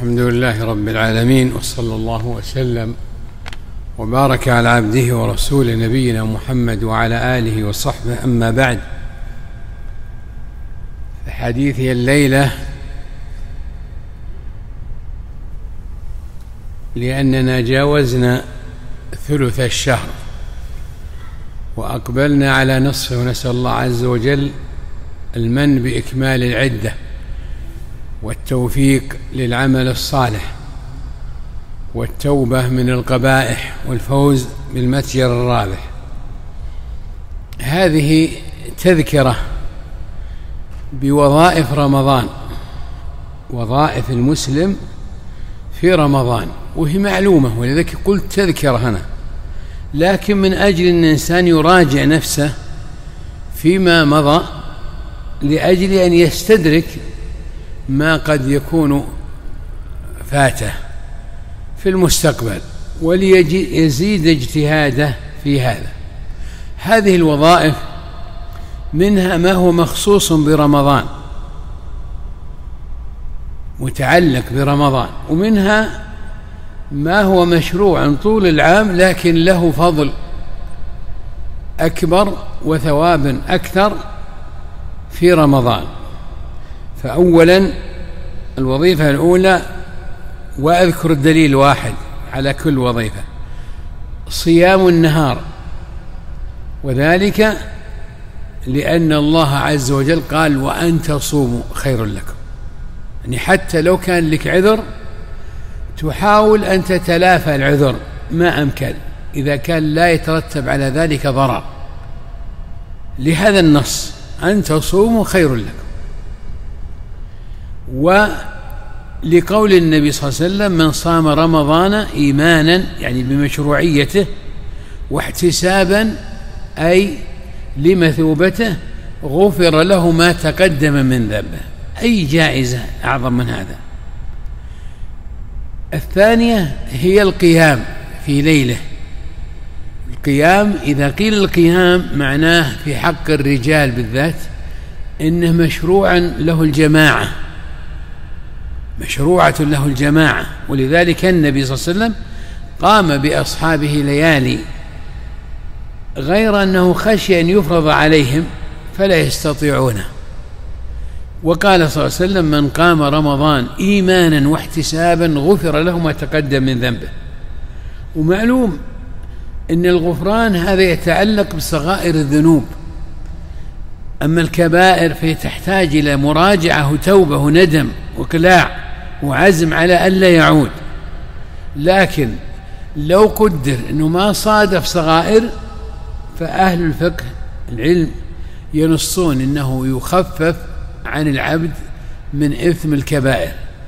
الحمد لله رب العالمين، وصلى الله وسلم وبارك على عبده ورسوله نبينا محمد وعلى آله وصحبه. أما بعد، حديثي الليلة لأننا جاوزنا ثلث الشهر وأقبلنا على نصفه، ونسأل الله عز وجل المن بإكمال العدة والتوفيق للعمل الصالح والتوبة من القبائح والفوز بالمتجر الرابح. هذه تذكرة بوظائف رمضان، وظائف المسلم في رمضان، وهي معلومة، ولذلك قلت تذكرة هنا، لكن من أجل أن الإنسان يراجع نفسه فيما مضى لأجل أن يستدرك ما قد يكون فاته في المستقبل، وليزيد اجتهاده في هذا. هذه الوظائف منها ما هو مخصوص برمضان متعلق برمضان، ومنها ما هو مشروع طول العام لكن له فضل أكبر وثواب أكثر في رمضان. فأولا الوظيفة الأولى، وأذكر الدليل واحد على كل وظيفة، صيام النهار، وذلك لأن الله عز وجل قال وأن تصوموا خير لكم، يعني حتى لو كان لك عذر تحاول أن تتلافى العذر ما أمكن إذا كان لا يترتب على ذلك ضرر، لهذا النص أن تصوموا خير لكم. ولقول النبي صلى الله عليه وسلم من صام رمضان إيمانا، يعني بمشروعيته، واحتسابا أي لمثوبته، غفر له ما تقدم من ذنبه. أي جائزة أعظم من هذا؟ الثانية هي القيام في ليله. القيام، إذا قيل القيام معناه في حق الرجال بالذات إنه مشروعا له الجماعة، مشروعة له الجماعة، ولذلك النبي صلى الله عليه وسلم قام بأصحابه ليالي، غير أنه خشي أن يفرض عليهم فلا يستطيعونه، وقال صلى الله عليه وسلم من قام رمضان إيمانا واحتسابا غفر له ما تقدم من ذنبه. ومعلوم أن الغفران هذا يتعلق بصغائر الذنوب، أما الكبائر فهي تحتاج إلى مراجعة وتوبة وندم وقلاع وعزم على ألا يعود. لكن لو قدر أنه ما صادف صغائر فأهل الفقه العلم ينصون أنه يخفف عن العبد من إثم الكبائر.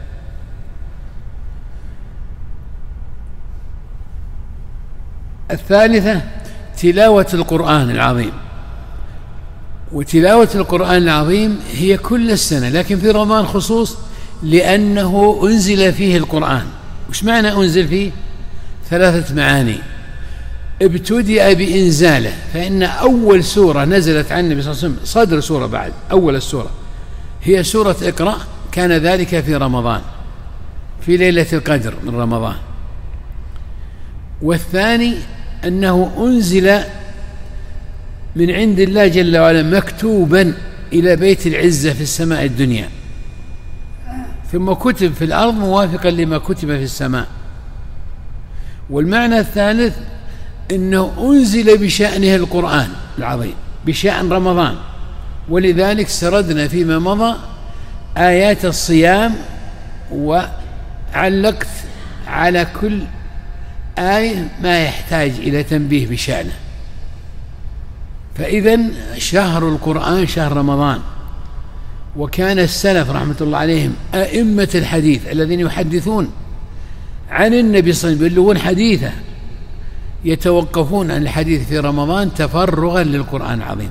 الثالثة تلاوة القرآن العظيم، وتلاوة القرآن العظيم هي كل السنة، لكن في رمضان خصوص لأنه أنزل فيه القرآن. وش معنى أنزل فيه؟ 3 معاني. ابتدأ بإنزاله، فإن أول سورة نزلت عن النبي صلى الله عليه وسلم، صدر سورة بعد أول السورة، هي سورة اقرأ، كان ذلك في رمضان في ليلة القدر من رمضان. والثاني أنه أنزل من عند الله جل وعلا مكتوبا إلى بيت العزة في السماء الدنيا، ثم كتب في الأرض موافقا لما كتب في السماء. والمعنى الثالث أنه أنزل بشأنه القرآن العظيم، بشأن رمضان، ولذلك سردنا فيما مضى آيات الصيام، وعلقت على كل آية ما يحتاج إلى تنبيه بشأنه. فإذن شهر القرآن شهر رمضان. وكان السلف رحمة الله عليهم أئمة الحديث الذين يحدثون عن النبي صلى الله عليه وسلم يبلغون حديثه يتوقفون عن الحديث في رمضان تفرغا للقرآن العظيم،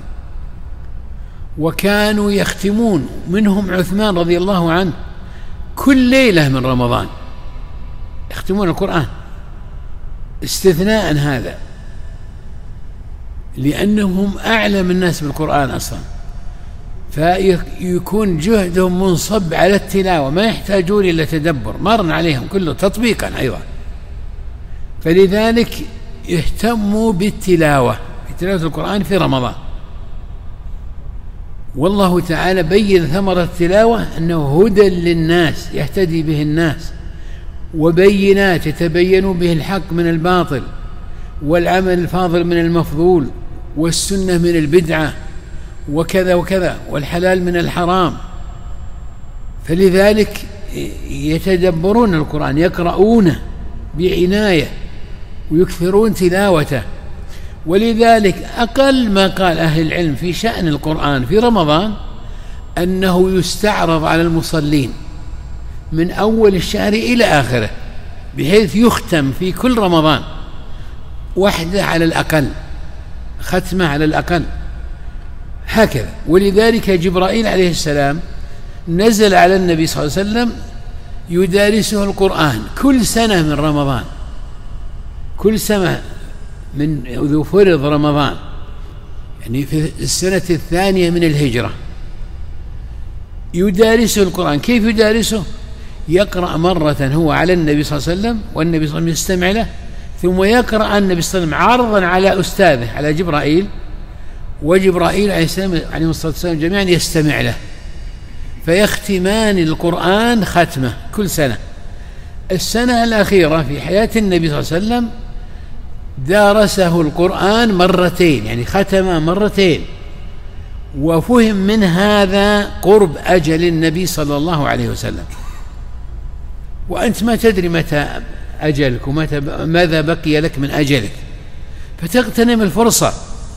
وكانوا يختمون، منهم عثمان رضي الله عنه، كل ليلة من رمضان يختمون القرآن استثناء هذا، لأنهم أعلم الناس بالقرآن أصلا. فيكون جهدهم منصب على التلاوة، ما يحتاجون إلى تدبر، مرنا عليهم كله تطبيقا أيضا. فلذلك يهتموا بالتلاوة، بتلاوة القرآن في رمضان. والله تعالى بين ثمرة التلاوة أنه هدى للناس يهتدي به الناس، وبينات يتبين به الحق من الباطل، والعمل الفاضل من المفضول، والسنة من البدعة، وكذا وكذا، والحلال من الحرام. فلذلك يتدبرون القرآن، يقرؤونه بعناية ويكثرون تلاوته. ولذلك أقل ما قال أهل العلم في شأن القرآن في رمضان أنه يستعرض على المصلين من أول الشهر إلى آخره، بحيث يختم في كل رمضان وحده على الأقل، ختمة على الأقل هكذا. ولذلك جبرائيل عليه السلام نزل على النبي صلى الله عليه وسلم يدارسه القرآن كل سنة من رمضان، كل سنة من ذو فرض رمضان، يعني في السنة الثانية من الهجرة يدارسه القرآن. كيف يدارسه؟ يقرأ مرة هو على النبي صلى الله عليه وسلم، والنبي صلى الله عليه وسلم يستمع له، ثم يقرأ النبي صلى الله عليه وسلم عرضا على أستاذه على جبرائيل، وجبرائيل عليه الصلاة والسلام جميعا يستمع له، فيختمان القرآن ختمة كل سنة. السنة الأخيرة في حياة النبي صلى الله عليه وسلم دارسه القرآن مرتين، يعني ختم مرتين، وفهم من هذا قرب أجل النبي صلى الله عليه وسلم. وأنت ما تدري متى أجلك ماذا بقي لك من أجلك، فتغتنم الفرصة.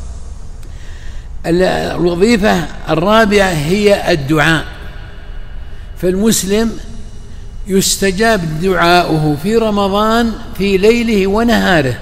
الوظيفة الرابعة هي الدعاء. فالمسلم يستجاب دعاؤه في رمضان في ليله ونهاره،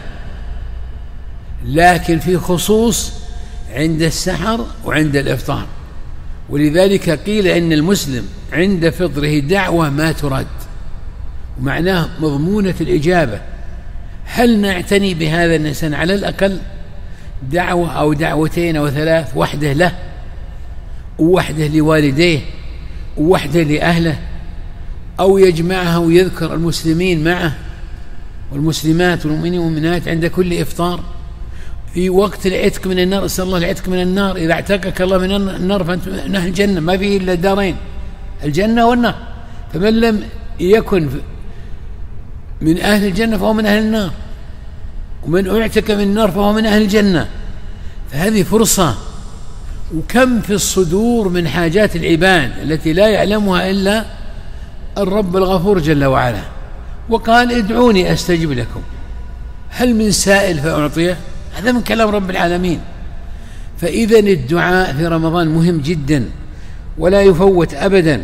لكن في خصوص عند السحر وعند الإفطار. ولذلك قيل إن المسلم عند فطره دعوة ما ترد، ومعناه مضمونة الإجابة. هل نعتني بهذا الإنسان على الأقل دعوة أو دعوتين أو ثلاث، وحده له ووحده لوالديه ووحده لأهله، أو يجمعها ويذكر المسلمين معه والمسلمات والمؤمنين والمؤمنات عند كل إفطار في وقت العتق من النار؟ أسأل الله العتق من النار. إذا اعتقك الله من النار فأنت من أهل الجنة، ما فيه إلا دارين، الجنة والنار. فمن لم يكن من أهل الجنة فهو من أهل النار، ومن اعتق من النار فهو من أهل الجنة. فهذه فرصة. وكم في الصدور من حاجات العباد التي لا يعلمها إلا الرب الغفور جل وعلا، وقال ادعوني أستجب لكم، هل من سائل فأعطيه؟ هذا من كلام رب العالمين. فإذا الدعاء في رمضان مهم جدا ولا يفوت أبدا.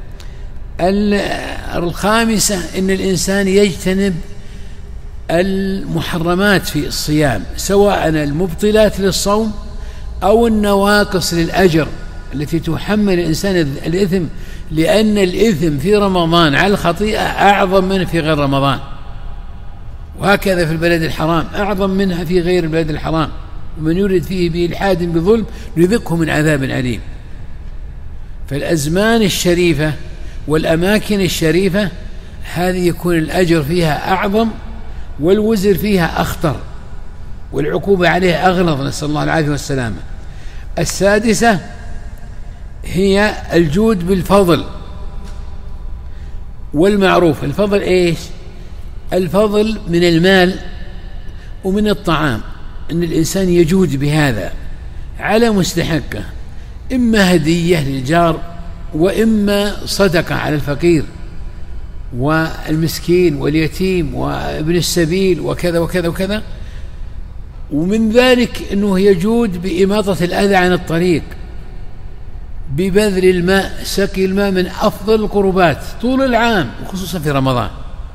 الخامسة إن الإنسان يجتنب المحرمات في الصيام، سواء المبطلات للصوم أو النواقص للأجر التي تحمل الإنسان الإثم، لأن الإثم في رمضان على الخطيئة أعظم منه في غير رمضان، وهكذا في البلد الحرام أعظم منها في غير البلد الحرام. ومن يرد فيه بإلحاد بظلم نذقه من عذاب أليم. فالأزمان الشريفة والأماكن الشريفة هذه يكون الأجر فيها أعظم والوزر فيها أخطر والعقوبة عليها أغلظ، نسأل الله العافية والسلامة. السادسة هي الجود بالفضل والمعروف. الفضل إيش؟ الفضل من المال ومن الطعام، أن الإنسان يجود بهذا على مستحقه، إما هدية للجار وإما صدقة على الفقير والمسكين واليتيم وابن السبيل وكذا وكذا وكذا. ومن ذلك أنه يجود بإماطة الأذى عن الطريق، ببذل الماء، سقي الماء من أفضل القربات طول العام وخصوصا في رمضان.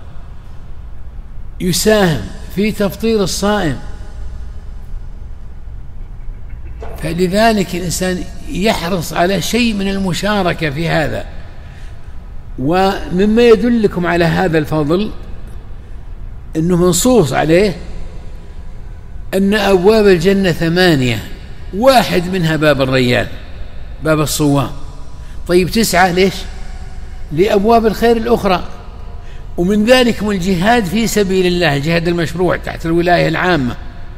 يساهم في تفطير الصائم. فلذلك الإنسان يحرص على شيء من المشاركة في هذا. ومما يدلكم على هذا الفضل أنه منصوص عليه أن أبواب الجنة 8، واحد منها باب الريان، باب الصوام. طيب 9 ليش؟ لأبواب الخير الأخرى، ومن ذلك الجهاد في سبيل الله، الجهاد المشروع تحت الولاية العامة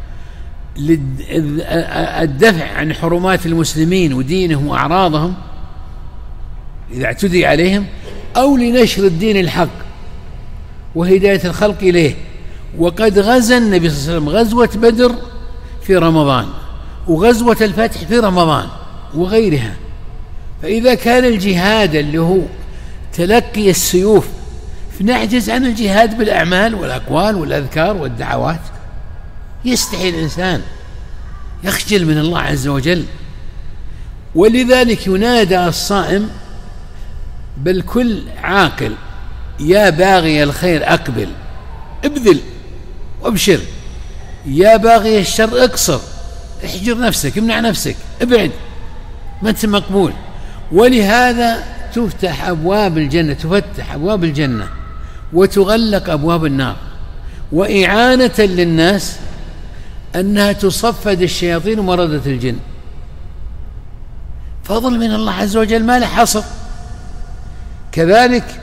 للدفع عن حرمات المسلمين ودينهم وأعراضهم إذا اعتدي عليهم، أو لنشر الدين الحق وهداية الخلق إليه. وقد غزا النبي صلى الله عليه وسلم غزوة بدر في رمضان، وغزوة الفتح في رمضان وغيرها. فإذا كان الجهاد اللي هو تلقي السيوف، فنعجز عن الجهاد بالأعمال والأقوال والأذكار والدعوات. يستحي الإنسان، يخجل من الله عز وجل. ولذلك ينادى الصائم بل كل عاقل يا باغي الخير أقبل، ابذل وابشر، يا باغي الشر اقصر، احجر نفسك، امنع نفسك، ابعد، ما انت مقبول. ولهذا تفتح أبواب الجنة، تفتح أبواب الجنة وتغلق أبواب النار، وإعانة للناس أنها تصفد الشياطين ومردة الجن. فضل من الله عز وجل ما له حصر. كذلك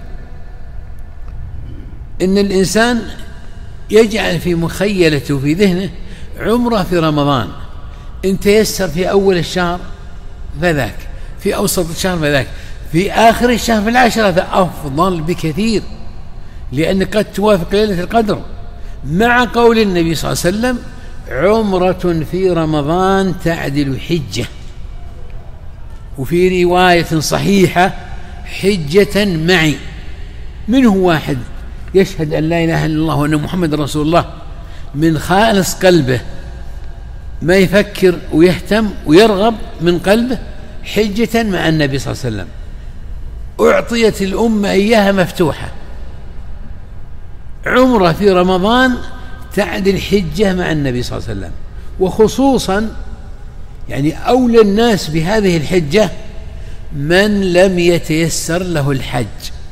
إن الإنسان يجعل في مخيلته في ذهنه عمره في رمضان، إن تيسر في أول الشهر فذاك، في أوسط الشهر فذاك، في آخر الشهر في العشرة فأفضل بكثير، لأن قد توافق ليلة القدر، مع قول النبي صلى الله عليه وسلم عمرة في رمضان تعدل حجة، وفي رواية صحيحة حجة معي. منه واحد يشهد أن لا إله إلا الله وأن محمد رسول الله من خالص قلبه، ما يفكر ويهتم ويرغب من قلبه، حجة مع النبي صلى الله عليه وسلم، أعطيت الأمة إياها مفتوحة. عمرة في رمضان تعدل حجة مع النبي صلى الله عليه وسلم. وخصوصا يعني أولى الناس بهذه الحجة من لم يتيسر له الحج،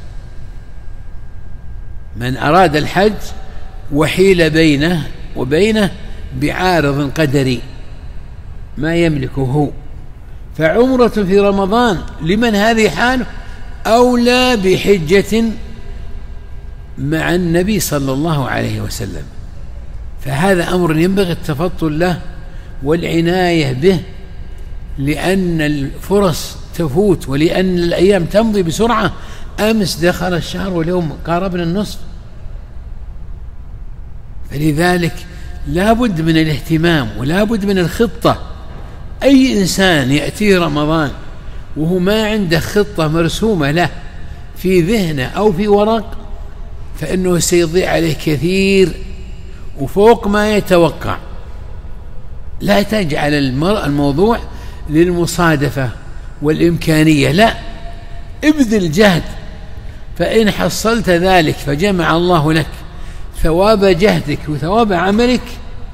من أراد الحج وحيل بينه وبينه بعارض قدري ما يملكه هو، فعمرة في رمضان لمن هذه حاله أولى بحجة مع النبي صلى الله عليه وسلم. فهذا أمر ينبغي التفضل له والعناية به، لأن الفرص تفوت ولأن الأيام تمضي بسرعة. أمس دخل الشهر واليوم قاربنا النصف. فلذلك لا بد من الاهتمام ولا بد من الخطة. أي إنسان يأتيه رمضان وهو ما عنده خطة مرسومة له في ذهنه أو في ورق، فإنه سيضيع عليه كثير وفوق ما يتوقع. لا تجعل الموضوع للمصادفة والإمكانية، لا، ابذل جهد، فإن حصلت ذلك فجمع الله لك ثواب جهدك وثواب عملك،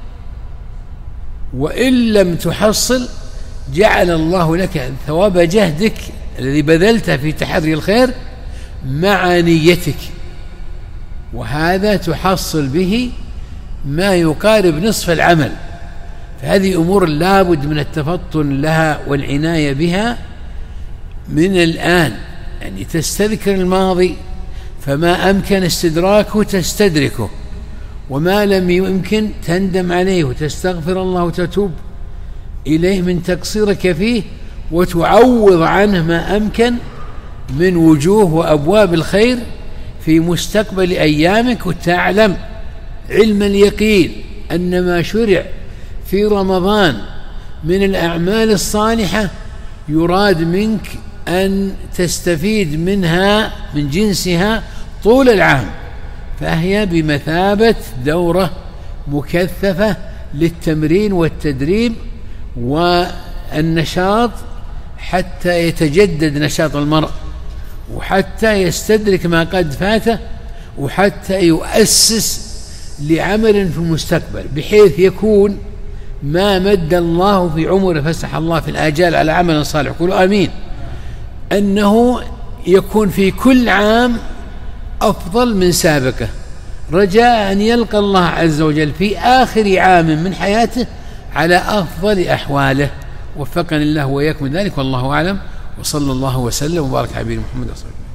وإن لم تحصل جعل الله لك ثواب جهدك الذي بذلته في تحري الخير مع نيتك، وهذا تحصل به ما يقارب نصف العمل. فهذه أمور لا بد من التفطن لها والعناية بها من الآن، يعني تستذكر الماضي، فما أمكن استدراكه تستدركه، وما لم يمكن تندم عليه وتستغفر الله وتتوب إليه من تقصيرك فيه، وتعوض عنه ما أمكن من وجوه وأبواب الخير في مستقبل أيامك. وتعلم علم اليقين أن ما شرع في رمضان من الأعمال الصالحة يراد منك أن تستفيد منها من جنسها طول العام، فهي بمثابة دورة مكثفة للتمرين والتدريب والنشاط، حتى يتجدد نشاط المرء، وحتى يستدرك ما قد فاته، وحتى يؤسس لعمل في المستقبل، بحيث يكون ما مد الله في عمره فسح الله في الآجال على عمل صالح، قولوا آمين، أنه يكون في كل عام أفضل من سابقه، رجاء أن يلقى الله عز وجل في آخر عام من حياته على أفضل أحواله وفقني الله وإياكم من ذلك، والله أعلم، وصلى الله وسلم وبارك على نبينا محمد صلى الله عليه وسلم.